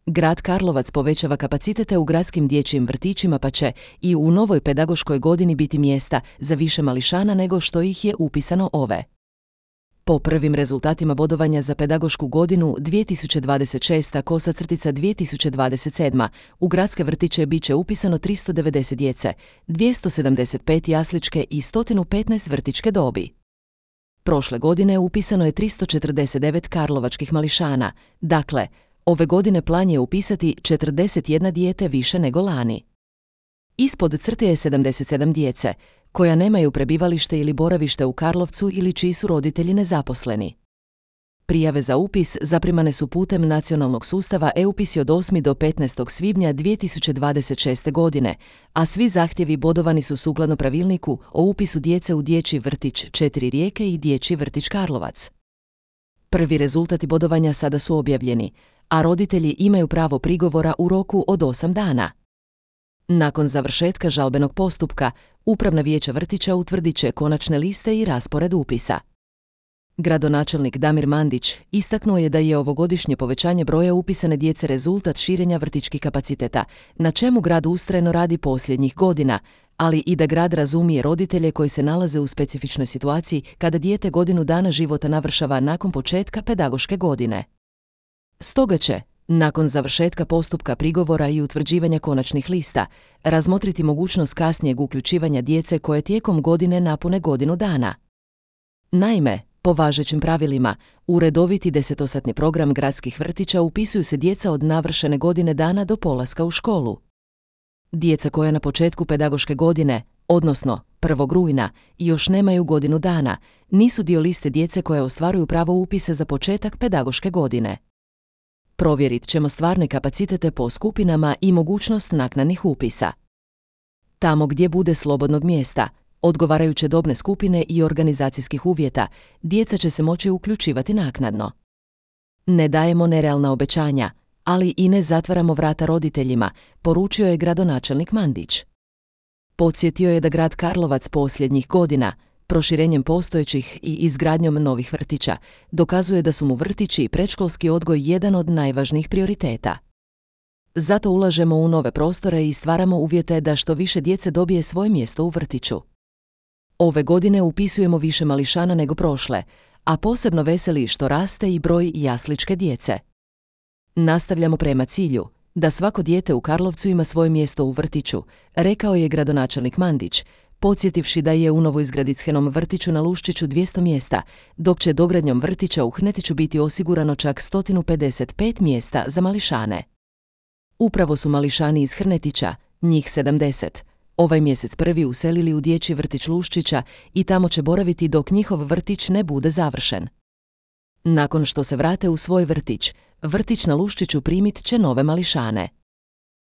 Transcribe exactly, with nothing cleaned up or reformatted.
Grad Karlovac povećava kapacitete u gradskim dječjim vrtićima pa će i u novoj pedagoškoj godini biti mjesta za više mališana nego što ih je upisano ove. Po prvim rezultatima bodovanja za pedagošku godinu dvije tisuće dvadeset šesta kosa crtica dvije tisuće dvadeset sedma u gradske vrtiće bit će upisano tristo devedeset djece, dvjesto sedamdeset pet jasličke i sto petnaest vrtićke dobi. Prošle godine upisano je tristo četrdeset devet karlovačkih mališana, dakle, ove godine plan je upisati četrdeset jedno dijete više nego lani. Ispod crte je sedamdeset sedam djece, koja nemaju prebivalište ili boravište u Karlovcu ili čiji su roditelji nezaposleni. Prijave za upis zaprimane su putem nacionalnog sustava e-upisi od osmog do petnaestog svibnja dvije tisuće dvadeset šeste godine, a svi zahtjevi bodovani su sukladno pravilniku o upisu djece u dječji vrtić četiri Rijeke i dječji vrtić Karlovac. Prvi rezultati bodovanja sada su objavljeni, a roditelji imaju pravo prigovora u roku od osam dana. Nakon završetka žalbenog postupka, upravna vijeća vrtića utvrdit će konačne liste i raspored upisa. Gradonačelnik Damir Mandić istaknuo je da je ovogodišnje povećanje broja upisane djece rezultat širenja vrtićkih kapaciteta, na čemu grad ustrajno radi posljednjih godina, ali i da grad razumije roditelje koji se nalaze u specifičnoj situaciji kada dijete godinu dana života navršava nakon početka pedagoške godine. Stoga će, nakon završetka postupka prigovora i utvrđivanja konačnih lista, razmotriti mogućnost kasnijeg uključivanja djece koje tijekom godine napune godinu dana. Naime, po važećim pravilima, u redoviti desetosatni program gradskih vrtića upisuju se djeca od navršene godine dana do polaska u školu. Djeca koja na početku pedagoške godine, odnosno prvog rujna, još nemaju godinu dana, nisu dio liste djece koje ostvaruju pravo upisa za početak pedagoške godine. Provjerit ćemo stvarne kapacitete po skupinama i mogućnost naknadnih upisa. Tamo gdje bude slobodnog mjesta, odgovarajuće dobne skupine i organizacijskih uvjeta, djeca će se moći uključivati naknadno. Ne dajemo nerealna obećanja, ali i ne zatvaramo vrata roditeljima, poručio je gradonačelnik Mandić. Podsjetio je da grad Karlovac posljednjih godina, proširenjem postojećih i izgradnjom novih vrtića, dokazuje da su mu vrtići i predškolski odgoj jedan od najvažnijih prioriteta. Zato ulažemo u nove prostore i stvaramo uvjete da što više djece dobije svoje mjesto u vrtiću. Ove godine upisujemo više mališana nego prošle, a posebno veseli što raste i broj jasličke djece. Nastavljamo prema cilju da svako dijete u Karlovcu ima svoje mjesto u vrtiću, rekao je gradonačelnik Mandić, podsjetivši da je u novoizgraditskenom vrtiću na Luščiću dvjesto mjesta, dok će dogradnjom vrtića u Hnetiću biti osigurano čak sto pedeset pet mjesta za mališane. Upravo su mališani iz Hrnetića, njih sedamdeset, ovaj mjesec prvi uselili u dječji vrtić Luščića i tamo će boraviti dok njihov vrtić ne bude završen. Nakon što se vrate u svoj vrtić, vrtić na Luščiću primit će nove mališane.